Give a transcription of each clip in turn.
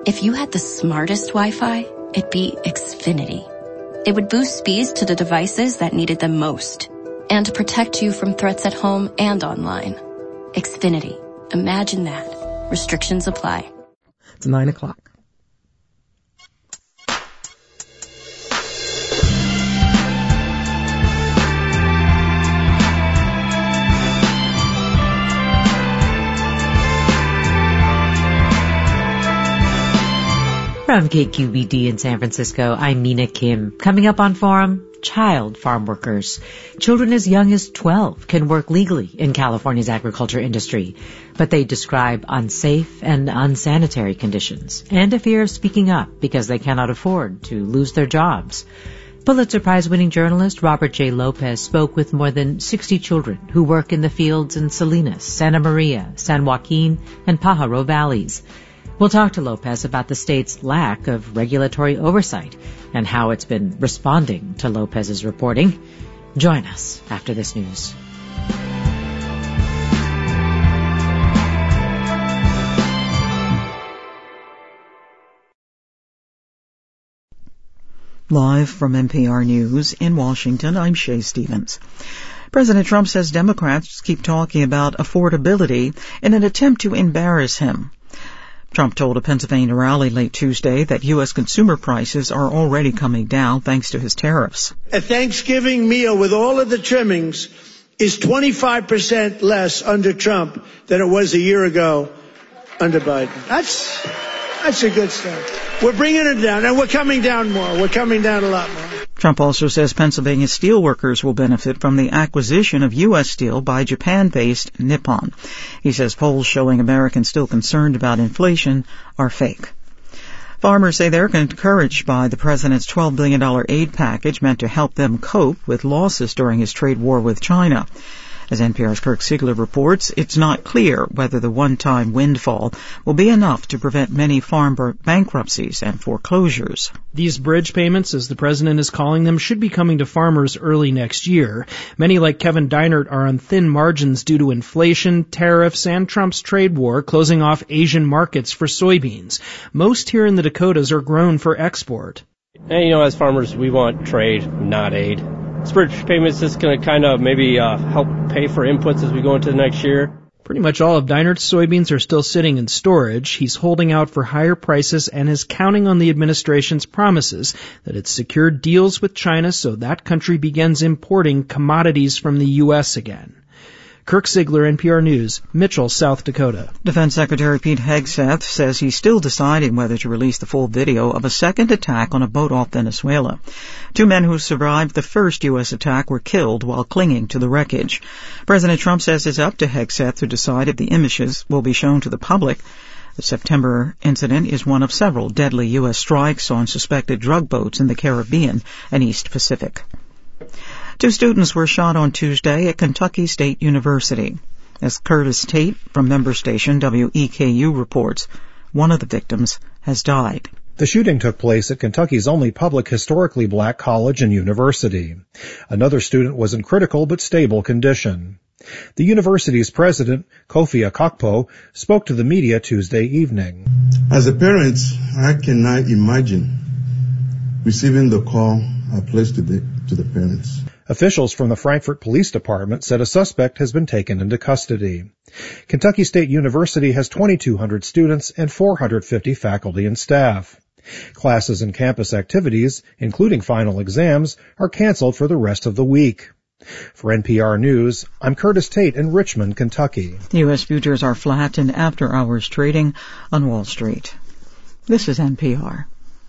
If you had the smartest Wi-Fi, it'd be Xfinity. It would boost speeds to the devices that needed them most and protect you from threats at home and online. Xfinity. Imagine that. Restrictions apply. It's 9 o'clock. From KQBD in San Francisco, I'm Mina Kim. Coming up on Forum, child farm workers. Children as young as 12 can work legally in California's agriculture industry, but they describe unsafe and unsanitary conditions and a fear of speaking up because they cannot afford to lose their jobs. Pulitzer Prize-winning journalist Robert J. Lopez spoke with more than 60 children who work in the fields in Salinas, Santa Maria, San Joaquin, and Pajaro valleys. We'll talk to Lopez about the state's lack of regulatory oversight and how it's been responding to Lopez's reporting. Join us after this news. Live from NPR News in Washington, I'm Shay Stevens. President Trump says Democrats keep talking about affordability in an attempt to embarrass him. Trump told a Pennsylvania rally late Tuesday that U.S. consumer prices are already coming down thanks to his tariffs. A Thanksgiving meal with all of the trimmings is 25% less under Trump than it was a year ago under Biden. That's a good start. We're bringing it down, and we're coming down more. We're coming down a lot more. Trump also says Pennsylvania steelworkers will benefit from the acquisition of U.S. steel by Japan-based Nippon. He says polls showing Americans still concerned about inflation are fake. Farmers say they're encouraged by the president's $12 billion aid package meant to help them cope with losses during his trade war with China. As NPR's Kirk Siegler reports, it's not clear whether the one-time windfall will be enough to prevent many farm bankruptcies and foreclosures. These bridge payments, as the president is calling them, should be coming to farmers early next year. Many, like Kevin Deinert, are on thin margins due to inflation, tariffs, and Trump's trade war closing off Asian markets for soybeans. Most here in the Dakotas are grown for export. And, as farmers, we want trade, not aid. Bridge payments is going to kind of maybe help pay for inputs as we go into the next year. Pretty much all of Deinert's soybeans are still sitting in storage. He's holding out for higher prices and is counting on the administration's promises that it's secured deals with China so that country begins importing commodities from the U.S. again. Kirk Siegler, NPR News, Mitchell, South Dakota. Defense Secretary Pete Hegseth says he's still deciding whether to release the full video of a second attack on a boat off Venezuela. 2 men who survived the first U.S. attack were killed while clinging to the wreckage. President Trump says it's up to Hegseth to decide if the images will be shown to the public. The September incident is one of several deadly U.S. strikes on suspected drug boats in the Caribbean and East Pacific. 2 students were shot on Tuesday at Kentucky State University. As Curtis Tate from member station WEKU reports, one of the victims has died. The shooting took place at Kentucky's only public historically black college and university. Another student was in critical but stable condition. The university's president, Kofi Akokpo, spoke to the media Tuesday evening. As a parent, I cannot imagine receiving the call I placed to the parents. Officials from the Frankfort Police Department said a suspect has been taken into custody. Kentucky State University has 2,200 students and 450 faculty and staff. Classes and campus activities, including final exams, are canceled for the rest of the week. For NPR News, I'm Curtis Tate in Richmond, Kentucky. U.S. futures are flat in after-hours trading on Wall Street. This is NPR.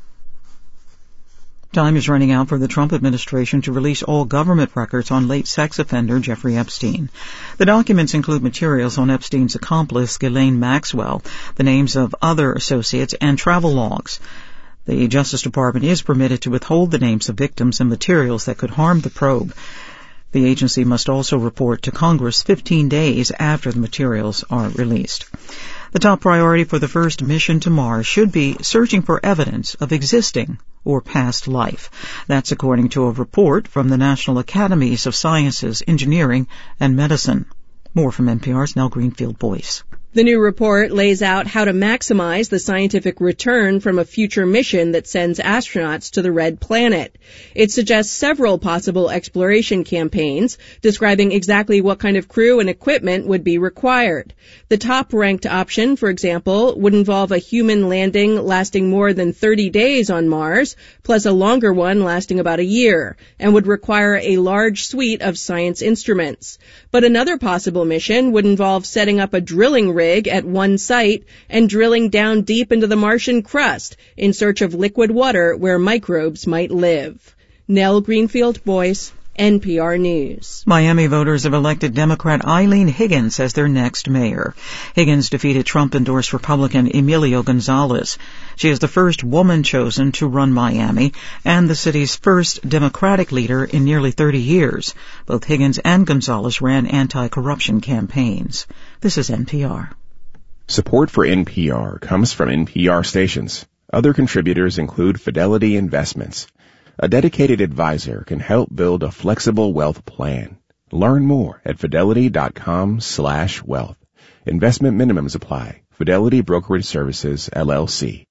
Time is running out for the Trump administration to release all government records on late sex offender Jeffrey Epstein. The documents include materials on Epstein's accomplice, Ghislaine Maxwell, the names of other associates, and travel logs. The Justice Department is permitted to withhold the names of victims and materials that could harm the probe. The agency must also report to Congress 15 days after the materials are released. The top priority for the first mission to Mars should be searching for evidence of existing or past life. That's according to a report from the National Academies of Sciences, Engineering, and Medicine. More from NPR's Nell Greenfield-Boyce. The new report lays out how to maximize the scientific return from a future mission that sends astronauts to the Red Planet. It suggests several possible exploration campaigns, describing exactly what kind of crew and equipment would be required. The top-ranked option, for example, would involve a human landing lasting more than 30 days on Mars, plus a longer one lasting about a year, and would require a large suite of science instruments. But another possible mission would involve setting up a drilling rig at one site and drilling down deep into the Martian crust in search of liquid water where microbes might live. Nell Greenfield-Boyce, NPR News. Miami voters have elected Democrat Eileen Higgins as their next mayor. Higgins defeated Trump-endorsed Republican Emilio Gonzalez. She is the first woman chosen to run Miami and the city's first Democratic leader in nearly 30 years. Both Higgins and Gonzalez ran anti-corruption campaigns. This is NPR. Support for NPR comes from NPR stations. Other contributors include Fidelity Investments. A dedicated advisor can help build a flexible wealth plan. Learn more at fidelity.com/wealth. Investment minimums apply. Fidelity Brokerage Services, LLC.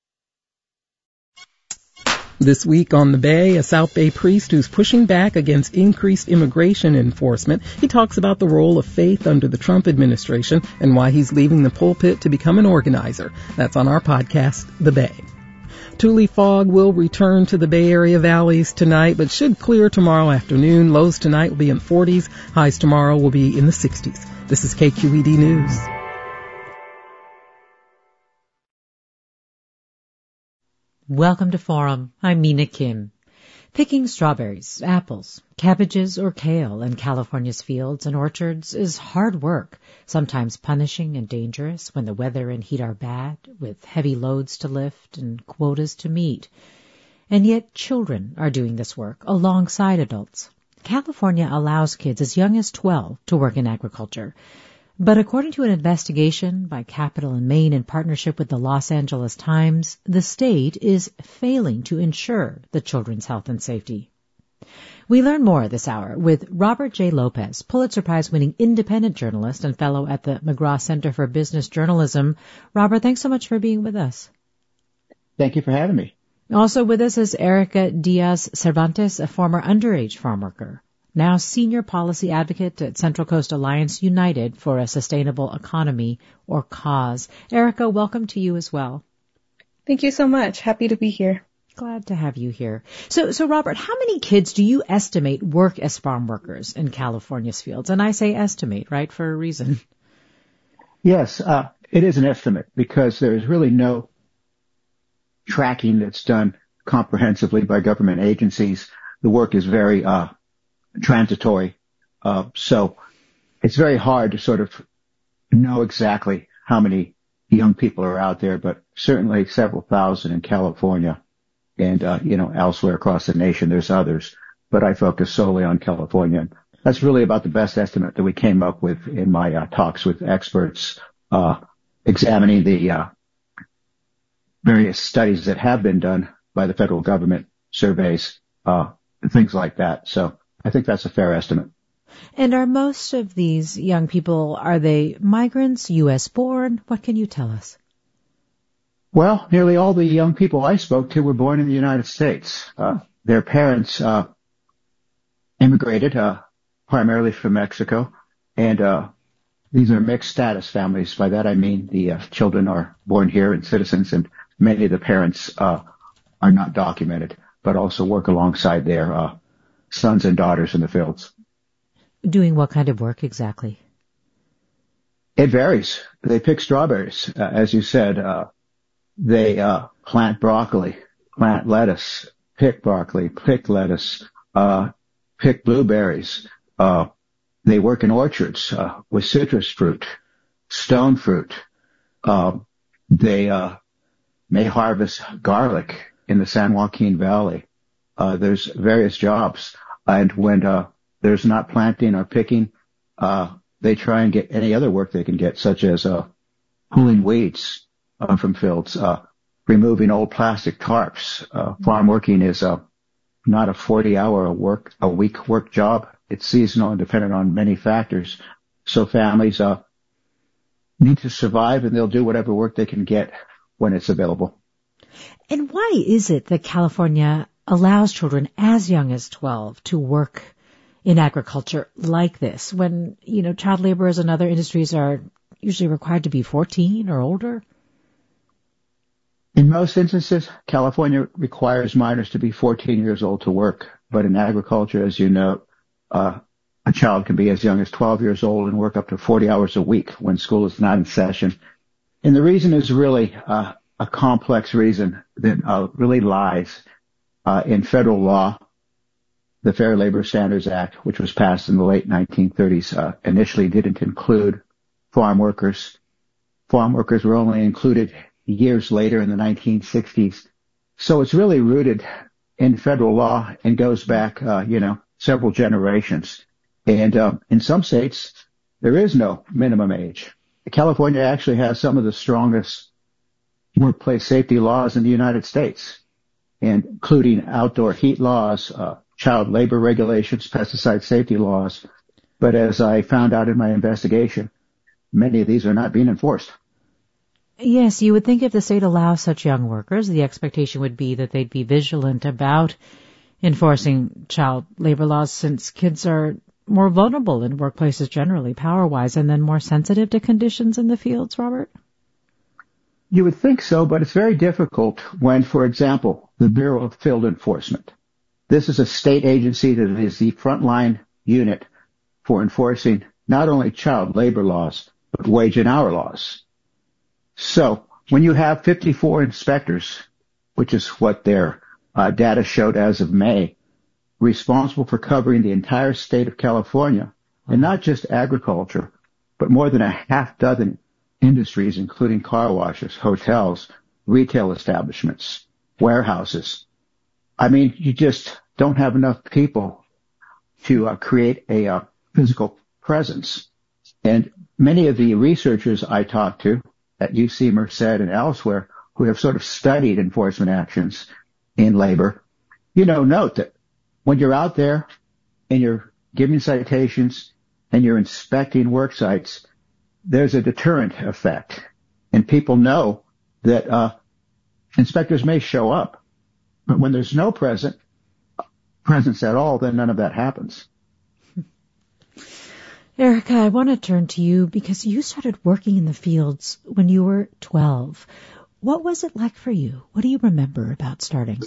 This week on The Bay, a South Bay priest who's pushing back against increased immigration enforcement. He talks about the role of faith under the Trump administration and why he's leaving the pulpit to become an organizer. That's on our podcast, The Bay. Tule fog will return to the Bay Area valleys tonight, but should clear tomorrow afternoon. Lows tonight will be in 40s. Highs tomorrow will be in the 60s. This is KQED News. Welcome to Forum. I'm Mina Kim. Picking strawberries, apples, cabbages, or kale in California's fields and orchards is hard work, sometimes punishing and dangerous when the weather and heat are bad, with heavy loads to lift and quotas to meet. And yet children are doing this work alongside adults. California allows kids as young as 12 to work in agriculture. But according to an investigation by Capital and Maine in partnership with the Los Angeles Times, the state is failing to ensure the children's health and safety. We learn more this hour with Robert J. Lopez, Pulitzer Prize-winning independent journalist and fellow at the McGraw Center for Business Journalism. Robert, thanks so much for being with us. Thank you for having me. Also with us is Erica Diaz Cervantes, a former underage farm worker, now senior policy advocate at Central Coast Alliance United for a Sustainable Economy, or CAUSE. Erica, welcome to you as well. Thank you so much. Happy to be here. Glad to have you here. So Robert, how many kids do you estimate work as farm workers in California's fields? And I say estimate, right, for a reason. Yes, it is an estimate because there is really no tracking that's done comprehensively by government agencies. The work is very transitory. So it's very hard to sort of know exactly how many young people are out there, but certainly several thousand in California and, elsewhere across the nation. There's others, but I focus solely on California. That's really about the best estimate that we came up with in my talks with experts, examining the various studies that have been done by the federal government, surveys, things like that. So I think that's a fair estimate. And are most of these young people, are they migrants, U.S. born? What can you tell us? Well, nearly all the young people I spoke to were born in the United States. Their parents immigrated primarily from Mexico, and these are mixed status families. By that I mean the children are born here and citizens, and many of the parents are not documented, but also work alongside their sons and daughters in the fields. Doing what kind of work exactly? It varies. They pick strawberries, as you said. They plant broccoli, plant lettuce, pick broccoli, pick lettuce, pick blueberries. They work in orchards with citrus fruit, stone fruit. They may harvest garlic in the San Joaquin Valley. There's various jobs, and when there's not planting or picking, they try and get any other work they can get, such as pulling weeds from fields, removing old plastic tarps. Farm working is not a 40-hour a week work job. It's seasonal and dependent on many factors. So families need to survive, and they'll do whatever work they can get when it's available. And why is it that California allows children as young as 12 to work in agriculture like this when, child laborers in other industries are usually required to be 14 or older? In most instances, California requires minors to be 14 years old to work. But in agriculture, as you know, a child can be as young as 12 years old and work up to 40 hours a week when school is not in session. And the reason is really a complex reason that really lies in federal law. The Fair Labor Standards Act, which was passed in the late 1930s, initially didn't include farm workers. Farm workers were only included years later in the 1960s. So it's really rooted in federal law and goes back, several generations. And in some states, there is no minimum age. California actually has some of the strongest workplace safety laws in the United States, and including outdoor heat laws, child labor regulations, pesticide safety laws. But as I found out in my investigation, many of these are not being enforced. Yes, you would think if the state allows such young workers, the expectation would be that they'd be vigilant about enforcing child labor laws, since kids are more vulnerable in workplaces generally, power-wise, and then more sensitive to conditions in the fields, Robert? You would think so, but it's very difficult when, for example, the Bureau of Field Enforcement. This is a state agency that is the frontline unit for enforcing not only child labor laws, but wage and hour laws. So when you have 54 inspectors, which is what their data showed as of May, responsible for covering the entire state of California, and not just agriculture, but more than a half dozen industries, including car washes, hotels, retail establishments, warehouses. I mean, you just don't have enough people to create a physical presence. And many of the researchers I talked to at UC Merced and elsewhere who have sort of studied enforcement actions in labor, note that when you're out there and you're giving citations and you're inspecting work sites, there's a deterrent effect. And people know that inspectors may show up, but when there's no presence at all, then none of that happens. Erica, I want to turn to you because you started working in the fields when you were 12. What was it like for you? What do you remember about starting?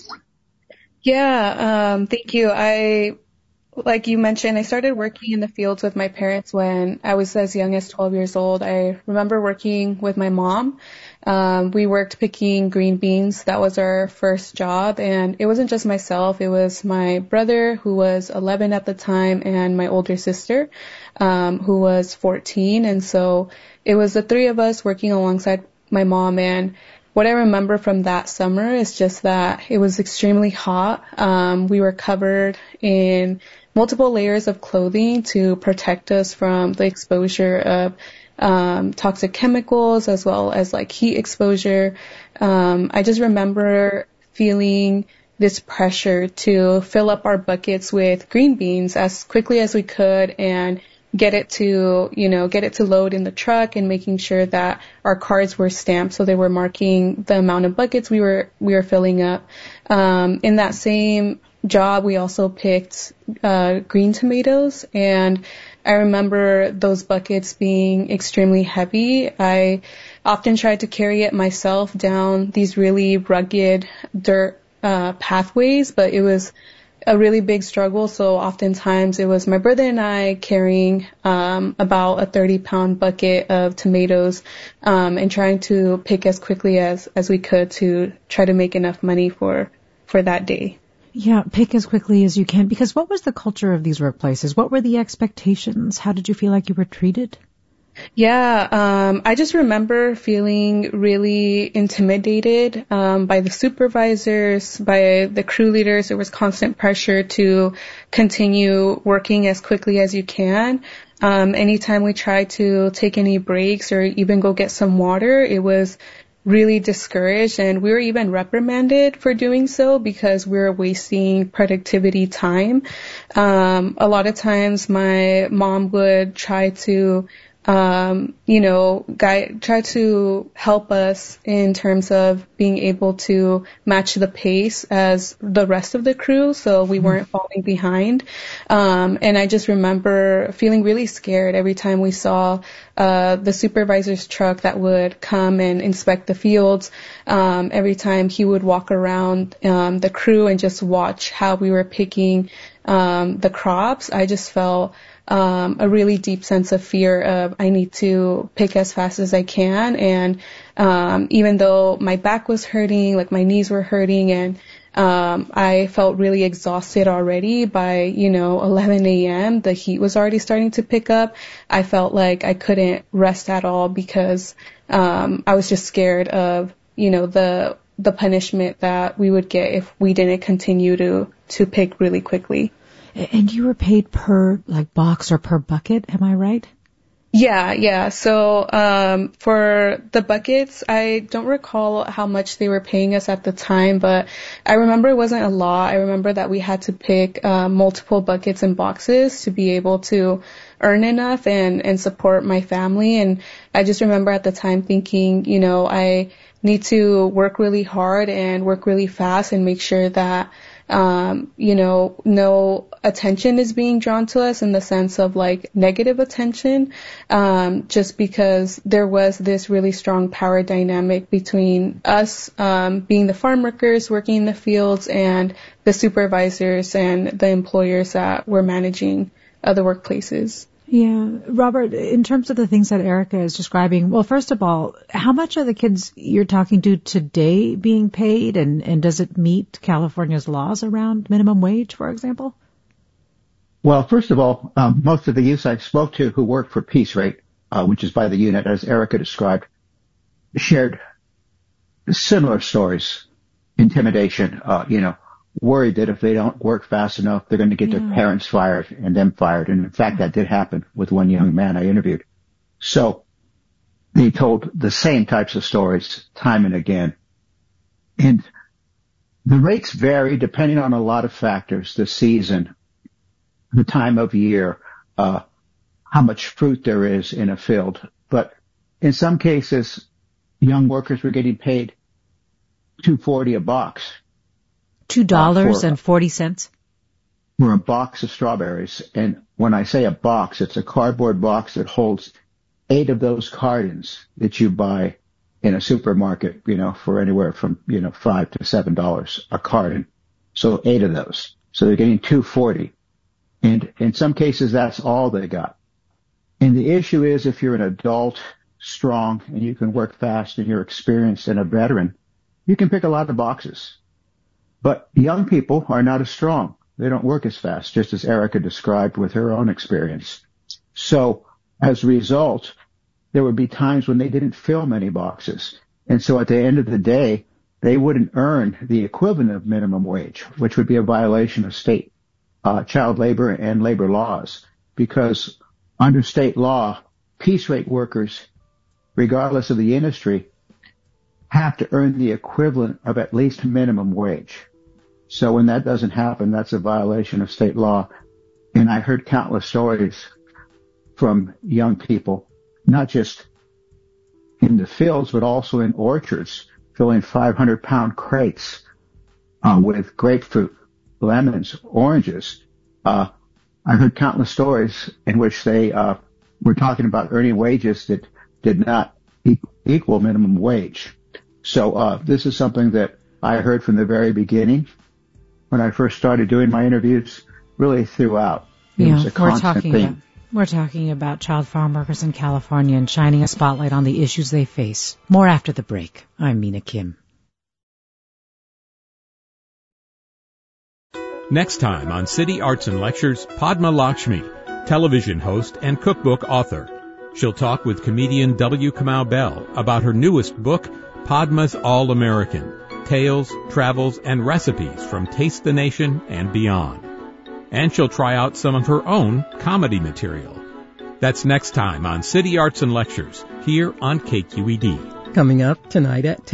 Yeah, thank you. Like you mentioned, I started working in the fields with my parents when I was as young as 12 years old. I remember working with my mom. We worked picking green beans. That was our first job. And it wasn't just myself. It was my brother, who was 11 at the time, and my older sister, who was 14. And so it was the three of us working alongside my mom. And what I remember from that summer is just that it was extremely hot. We were covered in multiple layers of clothing to protect us from the exposure of toxic chemicals as well as like heat exposure. I just remember feeling this pressure to fill up our buckets with green beans as quickly as we could and get it to load in the truck, and making sure that our cards were stamped so they were marking the amount of buckets we were filling up. In that same job, we also picked green tomatoes, and I remember those buckets being extremely heavy. I often tried to carry it myself down these really rugged dirt pathways, but it was a really big struggle. So oftentimes it was my brother and I carrying about a 30-pound bucket of tomatoes and trying to pick as quickly as we could to try to make enough money for that day. Yeah, pick as quickly as you can. Because what was the culture of these workplaces? What were the expectations? How did you feel like you were treated? Yeah, I just remember feeling really intimidated by the supervisors, by the crew leaders. There was constant pressure to continue working as quickly as you can. Anytime we tried to take any breaks or even go get some water, it was really discouraged, and we were even reprimanded for doing so because we were wasting productivity time. A lot of times my mom would try to try to help us in terms of being able to match the pace as the rest of the crew, so we weren't falling behind. And I just remember feeling really scared every time we saw the supervisor's truck that would come and inspect the fields. Every time he would walk around the crew and just watch how we were picking the crops, I just felt a really deep sense of fear of I need to pick as fast as I can. And even though my back was hurting, like my knees were hurting, and I felt really exhausted already by, 11 a.m. The heat was already starting to pick up. I felt like I couldn't rest at all because I was just scared of, the punishment that we would get if we didn't continue to pick really quickly. And you were paid per box or per bucket, am I right? Yeah. So for the buckets, I don't recall how much they were paying us at the time, but I remember it wasn't a lot. I remember that we had to pick multiple buckets and boxes to be able to earn enough and support my family. And I just remember at the time thinking, I need to work really hard and work really fast and make sure that no attention is being drawn to us in the sense of negative attention, just because there was this really strong power dynamic between us, being the farm workers working in the fields and the supervisors and the employers that were managing other workplaces. Yeah. Robert, in terms of the things that Erica is describing, well, first of all, how much are the kids you're talking to today being paid, and does it meet California's laws around minimum wage, for example? Well, first of all, most of the youth I spoke to who work for Peace Rate, which is by the unit, as Erica described, shared similar stories, intimidation, worried that if they don't work fast enough, they're going to get their parents fired and them fired. And in fact, that did happen with one young man I interviewed. So they told the same types of stories time and again. And the rates vary depending on a lot of factors, the season, the time of year, how much fruit there is in a field. But in some cases, young workers were getting paid $2.40 a box. $2.40 for a box of strawberries. And when I say a box, it's a cardboard box that holds 8 of those cartons that you buy in a supermarket, for anywhere from, $5 to $7 a carton. So 8 of those. So they're getting $2.40. And in some cases, that's all they got. And the issue is if you're an adult, strong, and you can work fast and you're experienced and a veteran, you can pick a lot of boxes. But young people are not as strong. They don't work as fast, just as Erica described with her own experience. So as a result, there would be times when they didn't fill many boxes. And so at the end of the day, they wouldn't earn the equivalent of minimum wage, which would be a violation of state child labor and labor laws. Because under state law, piece rate workers, regardless of the industry, have to earn the equivalent of at least minimum wage. So when that doesn't happen, that's a violation of state law. And I heard countless stories from young people, not just in the fields, but also in orchards, filling 500-pound crates with grapefruit, lemons, oranges. I heard countless stories in which they were talking about earning wages that did not equal minimum wage. So this is something that I heard from the very beginning when I first started doing my interviews, really throughout. It was a constant theme. We're talking about child farm workers in California and shining a spotlight on the issues they face. More after the break. I'm Mina Kim. Next time on City Arts and Lectures, Padma Lakshmi, television host and cookbook author. She'll talk with comedian W. Kamau Bell about her newest book, Padma's All-American, Tales, Travels, and Recipes from Taste the Nation and beyond. And she'll try out some of her own comedy material. That's next time on City Arts and Lectures, here on KQED. Coming up tonight at 10.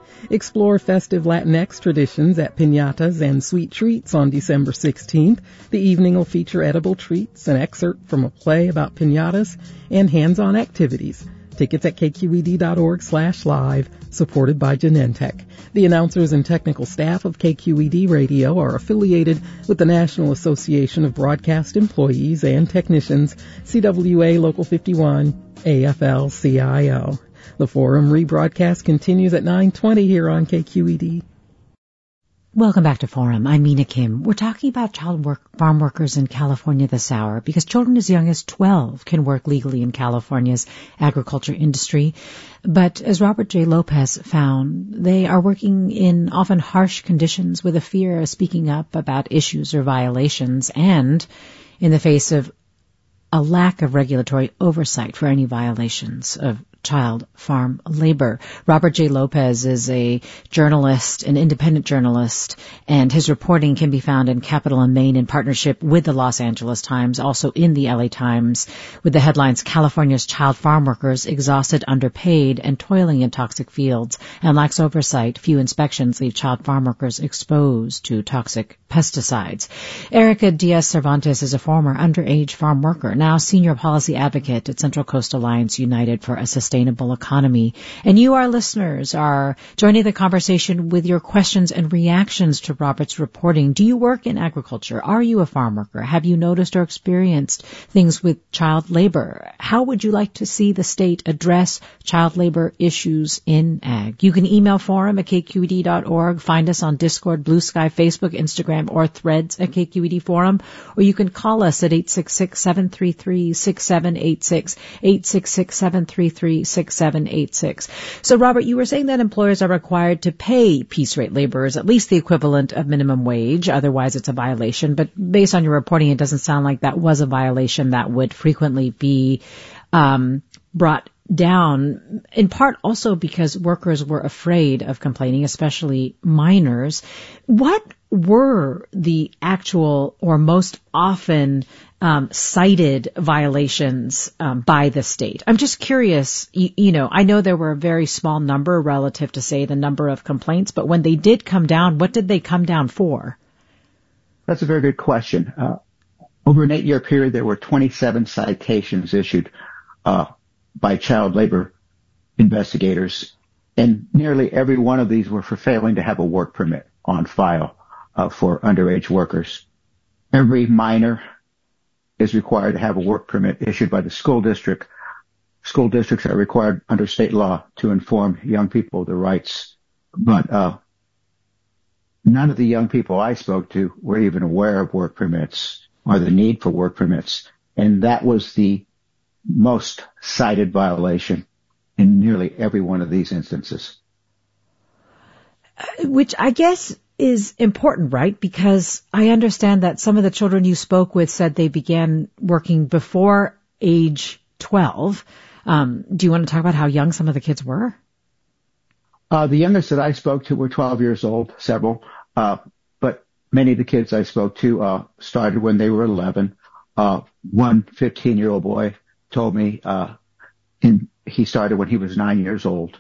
Explore festive Latinx traditions at Piñatas and Sweet Treats on December 16th. The evening will feature edible treats, an excerpt from a play about piñatas, and hands-on activities. Tickets at kqed.org/live, supported by Genentech. The announcers and technical staff of KQED Radio are affiliated with the National Association of Broadcast Employees and Technicians, CWA Local 51, AFL-CIO. The Forum rebroadcast continues at 9:20 here on KQED. Welcome back to Forum. I'm Mina Kim. We're talking about farm workers in California this hour because children as young as 12 can work legally in California's agriculture industry. But as Robert J. Lopez found, they are working in often harsh conditions with a fear of speaking up about issues or violations and in the face of a lack of regulatory oversight for any violations of child farm labor. Robert J. Lopez is a journalist, an independent journalist, and his reporting can be found in Capital and Maine in partnership with the Los Angeles Times, also in the LA Times, with the headlines, California's child farm workers exhausted, underpaid, and toiling in toxic fields, and lacks oversight. Few inspections leave child farm workers exposed to toxic pesticides. Erica Diaz-Cervantes is a former underage farm worker, now senior policy advocate at Central Coast Alliance United for a Sustainable Economy. And you, our listeners, are joining the conversation with your questions and reactions to Robert's reporting. Do you work in agriculture? Are you a farm worker? Have you noticed or experienced things with child labor? How would you like to see the state address child labor issues in ag? You can email forum at kqed.org, find us on Discord, Blue Sky, Facebook, Instagram, or Threads at KQED Forum, or you can call us at 866-733-6786, 866-733-6786. So, Robert, you were saying that employers are required to pay piece rate laborers at least the equivalent of minimum wage. Otherwise, it's a violation. But based on your reporting, it doesn't sound like that was a violation that would frequently be brought down, in part also because workers were afraid of complaining, especially minors. What were the actual or most often cited violations by the state? I'm just curious, I know there were a very small number relative to, say, the number of complaints, but when they did come down, what did they come down for? That's a very good question. Over an 8-year period, there were 27 citations issued by child labor investigators, and nearly every one of these were for failing to have a work permit on file for underage workers. Every minor is required to have a work permit issued by the school district. School districts are required under state law to inform young people of their rights, but none of the young people I spoke to were even aware of work permits or the need for work permits, and that was the most cited violation in nearly every one of these instances. Which I guess is important, right? Because I understand that some of the children you spoke with said they began working before age 12. Do you want to talk about how young some of the kids were? The youngest that I spoke to were 12 years old, several, but many of the kids I spoke to started when they were 11. One 15-year-old boy told me he started when he was 6 years old,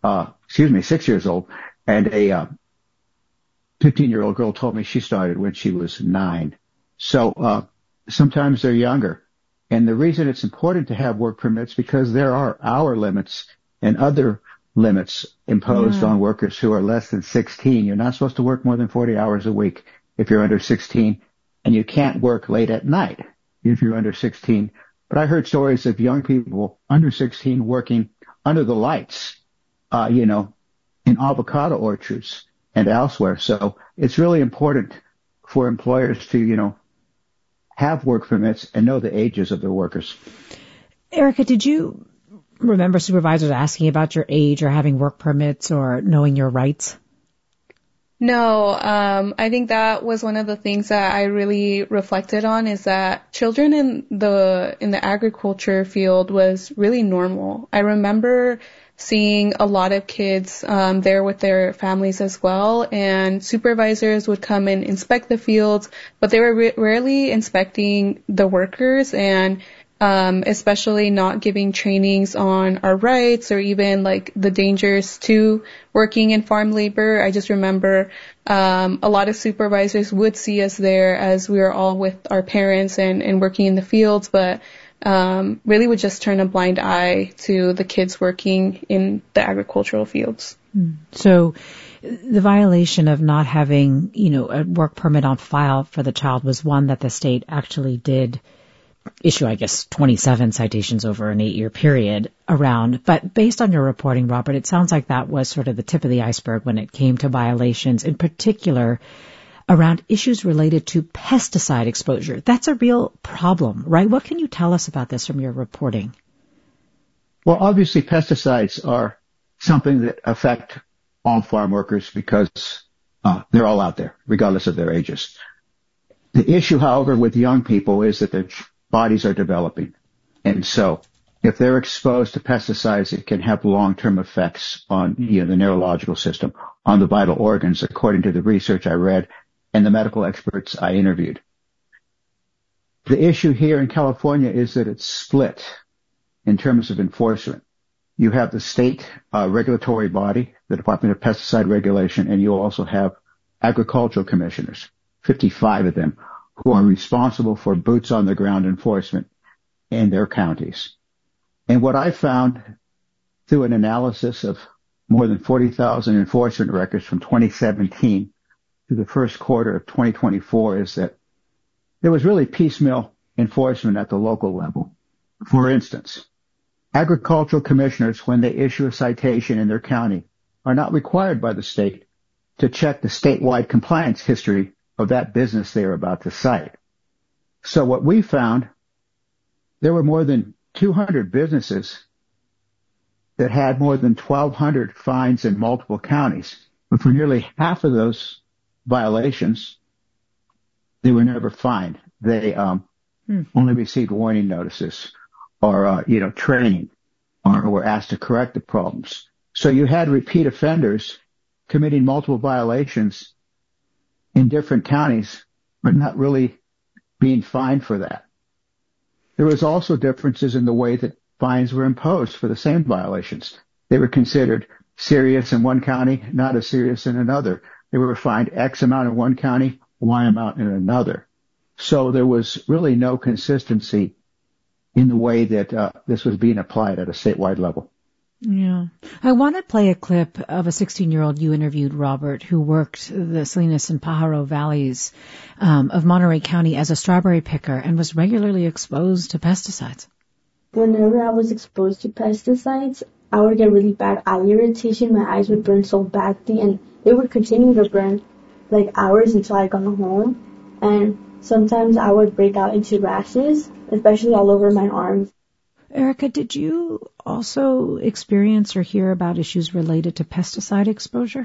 and a 15-year-old girl told me she started when she was 9. So sometimes they're younger. And the reason it's important to have work permits because there are hour limits and other limits imposed on workers who are less than 16. You're not supposed to work more than 40 hours a week if you're under 16, and you can't work late at night if you're under 16. But I heard stories of young people under 16 working under the lights, in avocado orchards and elsewhere. So it's really important for employers to, have work permits and know the ages of their workers. Erica, did you remember supervisors asking about your age or having work permits or knowing your rights? No, I think that was one of the things that I really reflected on is that children in the agriculture field was really normal. I remember seeing a lot of kids there with their families as well, and supervisors would come and inspect the fields, but they were rarely inspecting the workers, and especially not giving trainings on our rights or even like the dangers to working in farm labor. I just remember a lot of supervisors would see us there as we were all with our parents and working in the fields, but really would just turn a blind eye to the kids working in the agricultural fields. So the violation of not having, a work permit on file for the child was one that the state actually did issue, 27 citations over an 8-year period around. But based on your reporting, Robert, it sounds like that was sort of the tip of the iceberg when it came to violations, in particular around issues related to pesticide exposure. That's a real problem, right? What can you tell us about this from your reporting? Well, obviously pesticides are something that affect all farm workers because they're all out there, regardless of their ages. The issue, however, with young people is that their bodies are developing. And so if they're exposed to pesticides, it can have long-term effects on the neurological system, on the vital organs, according to the research I read and the medical experts I interviewed. The issue here in California is that it's split in terms of enforcement. You have the state regulatory body, the Department of Pesticide Regulation, and you also have agricultural commissioners, 55 of them, who are responsible for boots on the ground enforcement in their counties. And what I found through an analysis of more than 40,000 enforcement records from 2017 to the first quarter of 2024 is that there was really piecemeal enforcement at the local level. For instance, agricultural commissioners, when they issue a citation in their county, are not required by the state to check the statewide compliance history of that business they are about to cite. So what we found, there were more than 200 businesses that had more than 1,200 fines in multiple counties. But for nearly half of those violations, they were never fined. They only received warning notices or, training or were asked to correct the problems. So you had repeat offenders committing multiple violations in different counties, but not really being fined for that. There was also differences in the way that fines were imposed for the same violations. They were considered serious in one county, not as serious in another. They were fined X amount in one county, Y amount in another. So there was really no consistency in the way that this was being applied at a statewide level. Yeah. I want to play a clip of a 16-year-old you interviewed, Robert, who worked the Salinas and Pajaro valleys of Monterey County as a strawberry picker and was regularly exposed to pesticides. Whenever I was exposed to pesticides, I would get really bad eye irritation. My eyes would burn so badly, and they would continue to burn like hours until I got home. And sometimes I would break out into rashes, especially all over my arms. Erica, did you also experience or hear about issues related to pesticide exposure?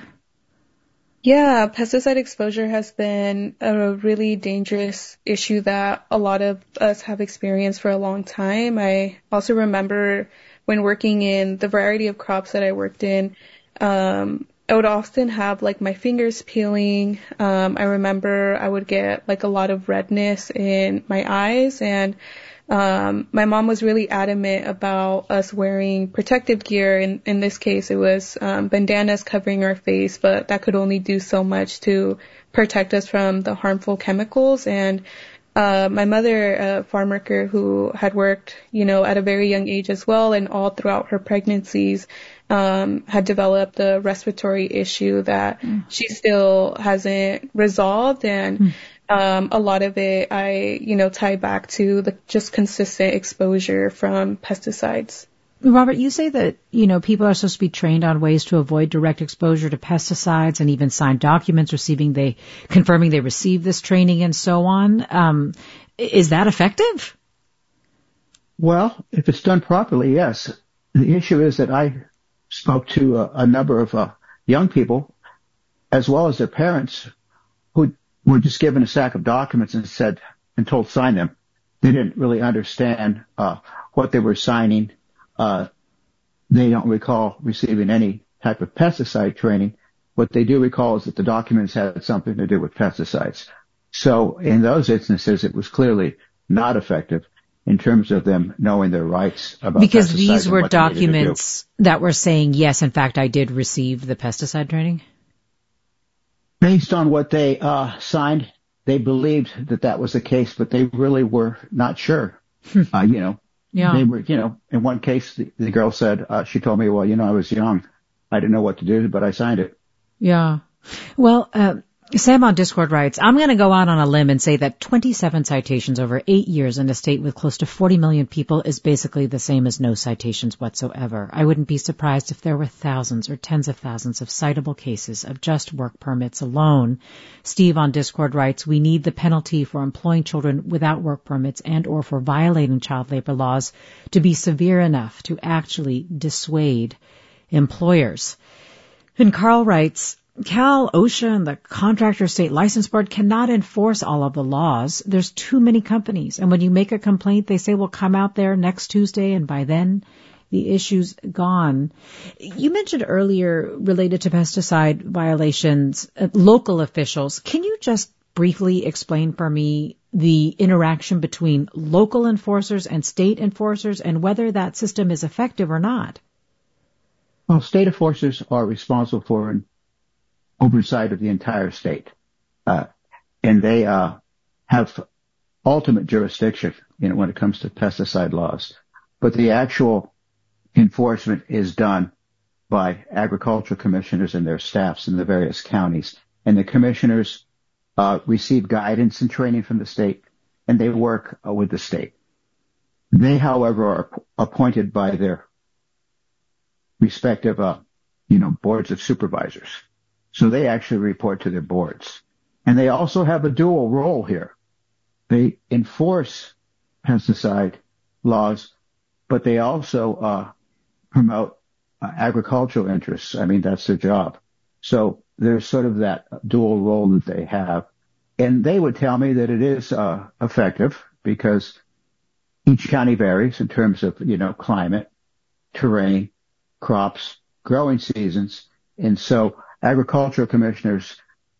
Yeah, pesticide exposure has been a really dangerous issue that a lot of us have experienced for a long time. I also remember when working in the variety of crops that I worked in, I would often have like my fingers peeling. I remember I would get like a lot of redness in my eyes, and my mom was really adamant about us wearing protective gear. In this case, it was bandanas covering our face, but that could only do so much to protect us from the harmful chemicals. And my mother, a farm worker who had worked, at a very young age as well, and all throughout her pregnancies, had developed a respiratory issue that she still hasn't resolved. And a lot of it I, tie back to the just consistent exposure from pesticides. Robert, you say that, people are supposed to be trained on ways to avoid direct exposure to pesticides and even sign documents confirming they received this training and so on. Is that effective? Well, if it's done properly, yes. The issue is that I spoke to a number of young people, as well as their parents, who were just given a stack of documents and told sign them. They didn't really understand what they were signing. They don't recall receiving any type of pesticide training. What they do recall is that the documents had something to do with pesticides. So in those instances, it was clearly not effective. in terms of them knowing their rights about because pesticides. These were and what they needed to do. documents that were saying, yes, in fact, I did receive the pesticide training? Based on what they signed, they believed that was the case, but they really were not sure. Yeah. They were, in one case, the girl said, she told me, well, I was young. I didn't know what to do, but I signed it. Yeah. Well, Sam on Discord writes, I'm going to go out on a limb and say that 27 citations over 8 years in a state with close to 40 million people is basically the same as no citations whatsoever. I wouldn't be surprised if there were thousands or tens of thousands of citable cases of just work permits alone. Steve on Discord writes, we need the penalty for employing children without work permits and or for violating child labor laws to be severe enough to actually dissuade employers. And Carl writes, Cal, OSHA, and the Contractor State License Board cannot enforce all of the laws. There's too many companies. And when you make a complaint, they say, well, come out there next Tuesday, and by then the issue's gone. You mentioned earlier, related to pesticide violations, local officials. Can you just briefly explain for me the interaction between local enforcers and state enforcers and whether that system is effective or not? Well, state enforcers are responsible for an oversight of the entire state. And they have ultimate jurisdiction, when it comes to pesticide laws. But the actual enforcement is done by agricultural commissioners and their staffs in the various counties. And the commissioners receive guidance and training from the state, and they work with the state. They, however, are appointed by their respective, boards of supervisors. So they actually report to their boards. And they also have a dual role here. They enforce pesticide laws, but they also promote agricultural interests. I mean, that's their job. So there's sort of that dual role that they have. And they would tell me that it is effective because each county varies in terms of, climate, terrain, crops, growing seasons. And so agricultural commissioners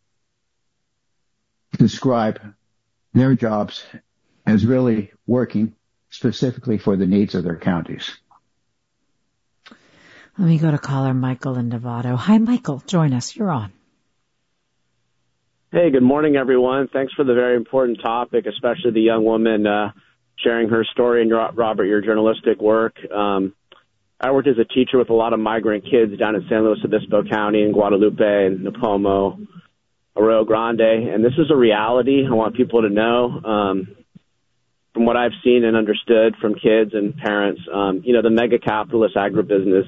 describe their jobs as really working specifically for the needs of their counties. Let me go to caller Michael in Novato. Hi, Michael. Join us. You're on. Hey, good morning, everyone. Thanks for the very important topic, especially the young woman sharing her story, and Robert, your journalistic work. I worked as a teacher with a lot of migrant kids down in San Luis Obispo County and Guadalupe and Napomo, Arroyo Grande, and this is a reality. I want people to know, from what I've seen and understood from kids and parents, the mega capitalist agribusiness,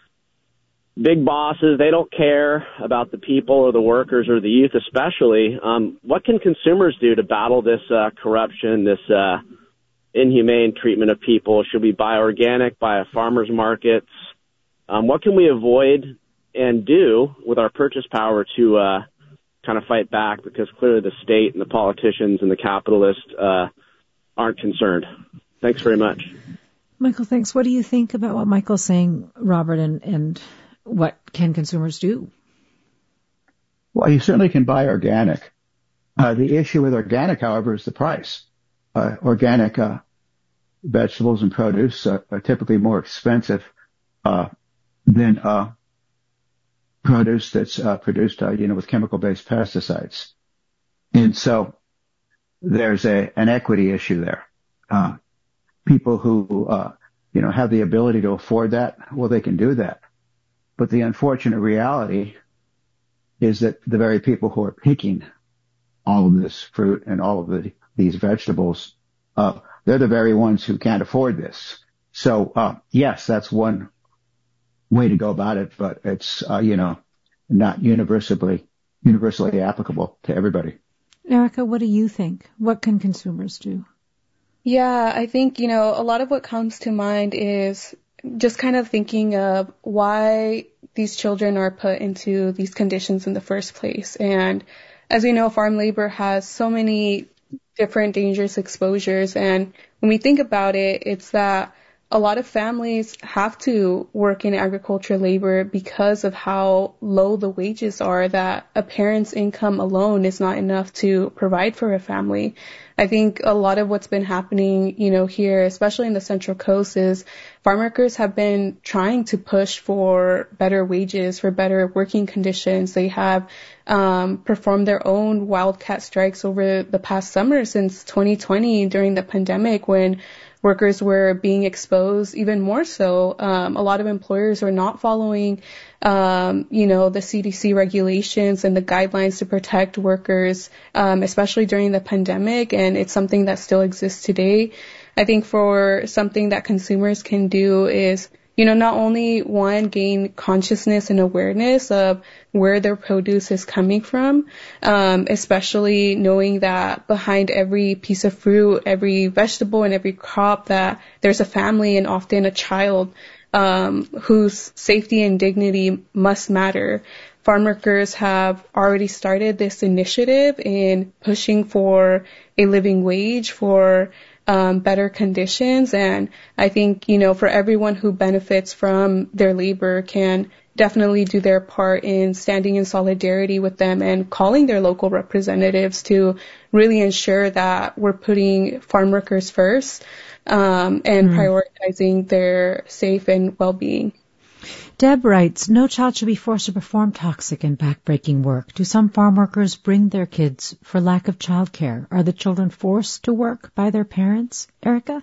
big bosses, they don't care about the people or the workers or the youth especially. What can consumers do to battle this corruption, this inhumane treatment of people? Should we buy organic, buy at farmers markets? What can we avoid and do with our purchase power to kind of fight back? Because clearly the state and the politicians and the capitalists aren't concerned. Thanks very much. Michael, thanks. What do you think about what Michael's saying, Robert, and what can consumers do? Well, you certainly can buy organic. The issue with organic, however, is the price. Organic vegetables and produce are typically more expensive than produce that's produced, with chemical-based pesticides. And so there's an equity issue there. People who, have the ability to afford that, well, they can do that. But the unfortunate reality is that the very people who are picking all of this fruit and all of these vegetables, they're the very ones who can't afford this. So, yes, that's one way to go about it, but it's, not universally applicable to everybody. Erica, what do you think? What can consumers do? Yeah, I think, a lot of what comes to mind is just kind of thinking of why these children are put into these conditions in the first place. And as we know, farm labor has so many different dangerous exposures. And when we think about it, it's that a lot of families have to work in agriculture labor because of how low the wages are, that a parent's income alone is not enough to provide for a family. I think a lot of what's been happening, here, especially in the Central Coast, is farm workers have been trying to push for better wages, for better working conditions. They have performed their own wildcat strikes over the past summer since 2020 during the pandemic, when workers were being exposed even more so. A lot of employers were not following, the CDC regulations and the guidelines to protect workers, especially during the pandemic. And it's something that still exists today. I think for something that consumers can do is, not only gain consciousness and awareness of where their produce is coming from, especially knowing that behind every piece of fruit, every vegetable, and every crop, that there's a family and often a child whose safety and dignity must matter. Farm workers have already started this initiative in pushing for a living wage, for better conditions. And I think, for everyone who benefits from their labor can definitely do their part in standing in solidarity with them and calling their local representatives to really ensure that we're putting farm workers first, and prioritizing their safe and well-being. Deb writes, no child should be forced to perform toxic and backbreaking work. Do some farm workers bring their kids for lack of childcare? Are the children forced to work by their parents? Erica?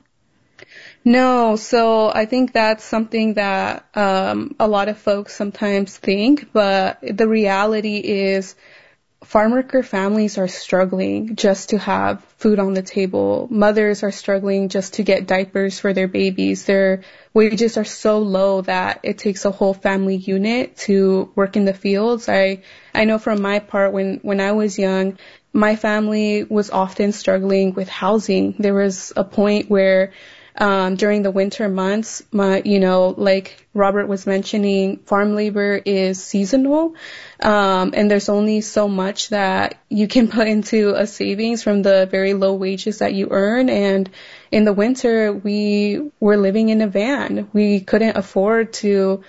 No, so I think that's something that a lot of folks sometimes think, but the reality is farm worker families are struggling just to have food on the table. Mothers are struggling just to get diapers for their babies. Their wages are so low that it takes a whole family unit to work in the fields. I know from my part, when I was young, my family was often struggling with housing. There was a point where during the winter months, like Robert was mentioning, farm labor is seasonal, and there's only so much that you can put into a savings from the very low wages that you earn. And in the winter, we were living in a van. We couldn't afford to,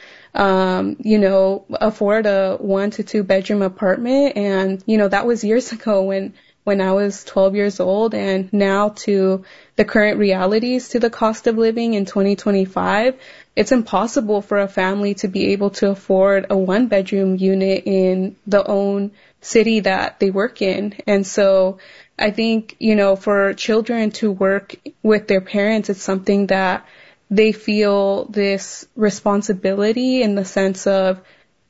afford a 1 to 2 bedroom apartment. And, that was years ago when I was 12 years old, and now to the current realities to the cost of living in 2025, it's impossible for a family to be able to afford a 1-bedroom unit in the own city that they work in. And so I think, for children to work with their parents, it's something that they feel this responsibility in the sense of,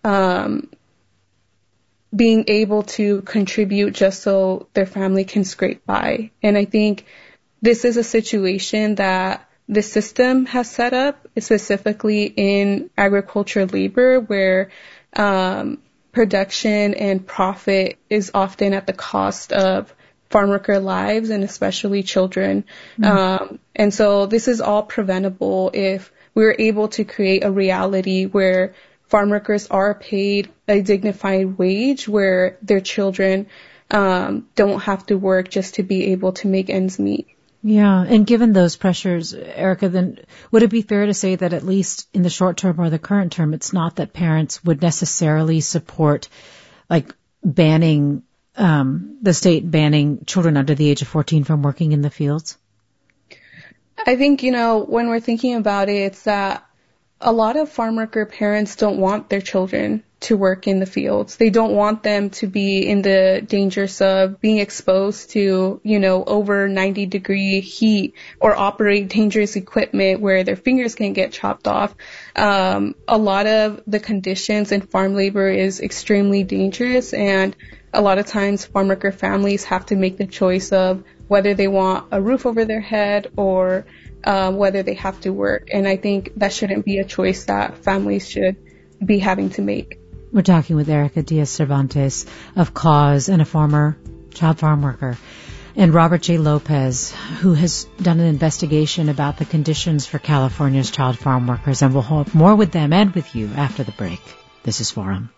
being able to contribute just so their family can scrape by. And I think this is a situation that the system has set up, specifically in agriculture labor, where production and profit is often at the cost of farm worker lives and especially children. And so this is all preventable if we're able to create a reality where farm workers are paid a dignified wage, where their children don't have to work just to be able to make ends meet. Yeah, and given those pressures, Erica, then would it be fair to say that at least in the short term or the current term, it's not that parents would necessarily support, like, banning, the state banning children under the age of 14 from working in the fields? I think, when we're thinking about it, it's that a lot of farm worker parents don't want their children to work in the fields. They don't want them to be in the dangers of being exposed to, over 90-degree heat or operate dangerous equipment where their fingers can get chopped off. A lot of the conditions in farm labor is extremely dangerous, and a lot of times farm worker families have to make the choice of whether they want a roof over their head or whether they have to work. And I think that shouldn't be a choice that families should be having to make. We're talking with Erica Diaz-Cervantes of Cause and a former child farm worker, and Robert J. Lopez, who has done an investigation about the conditions for California's child farm workers. And we'll have more with them and with you after the break. This is Forum.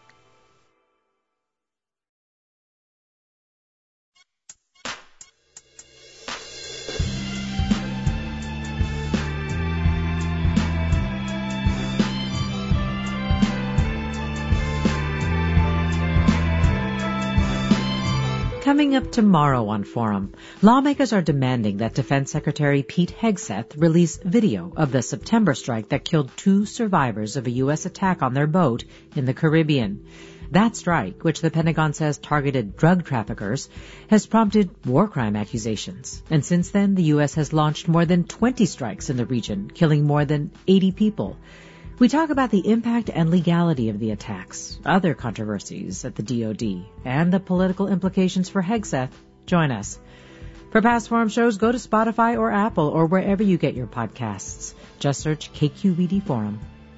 Coming up tomorrow on Forum, lawmakers are demanding that Defense Secretary Pete Hegseth release video of the September strike that killed 2 survivors of a U.S. attack on their boat in the Caribbean. That strike, which the Pentagon says targeted drug traffickers, has prompted war crime accusations. And since then, the U.S. has launched more than 20 strikes in the region, killing more than 80 people. We talk about the impact and legality of the attacks, other controversies at the DoD, and the political implications for Hegseth. Join us. For past Forum shows, go to Spotify or Apple or wherever you get your podcasts. Just search KQED Forum.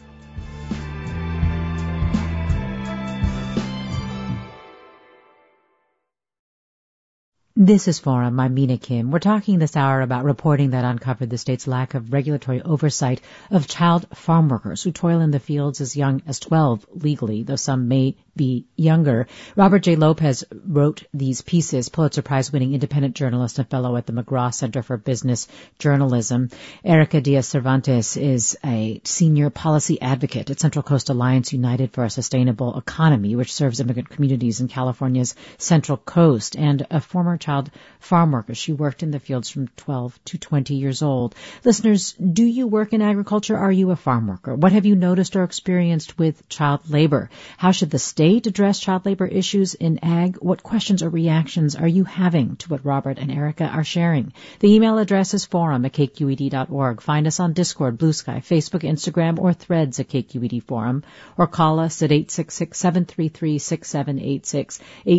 This is Forum. I'm Mina Kim. We're talking this hour about reporting that uncovered the state's lack of regulatory oversight of child farm workers who toil in the fields as young as 12 legally, though some may be younger. Robert J. Lopez wrote these pieces, Pulitzer Prize-winning independent journalist and fellow at the McGraw Center for Business Journalism. Erica Diaz-Cervantes is a senior policy advocate at Central Coast Alliance United for a Sustainable Economy, which serves immigrant communities in California's Central Coast, and a former child farm worker. She worked in the fields from 12 to 20 years old. Listeners, do you work in agriculture? Are you a farm worker? What have you noticed or experienced with child labor? How should the state address child labor issues in ag? What questions or reactions are you having to what Robert and Erica are sharing? The email address is forum@kqed.org. Find us on Discord, Blue Sky, Facebook, Instagram, or Threads at KQED Forum, or call us at 866-733-6786,